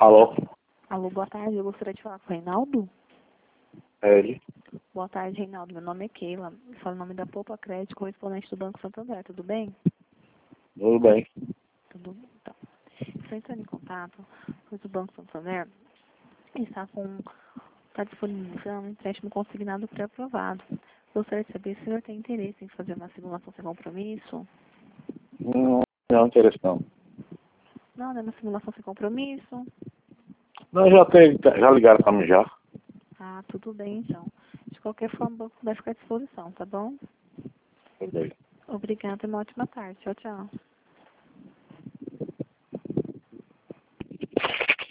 Alô? Alô, boa tarde. Eu gostaria de falar com o Reinaldo. É ele? Boa tarde, Reinaldo. Meu nome é Keila. Eu falo em nome da Poupa Crédito, correspondente do Banco Santander. Tudo bem? Tudo bem. Tudo bem, então. Estou entrando em contato com o Banco Santander. Está disponibilizando um empréstimo consignado pré-aprovado. Gostaria de saber se o senhor tem interesse em fazer uma simulação sem compromisso. Não interessa não. Não é uma simulação sem compromisso? Não, já ligaram pra mim já. Ah, tudo bem, então. De qualquer forma, o banco vai ficar à disposição, tá bom? Tudo bem. Obrigada e uma ótima tarde. Tchau, tchau.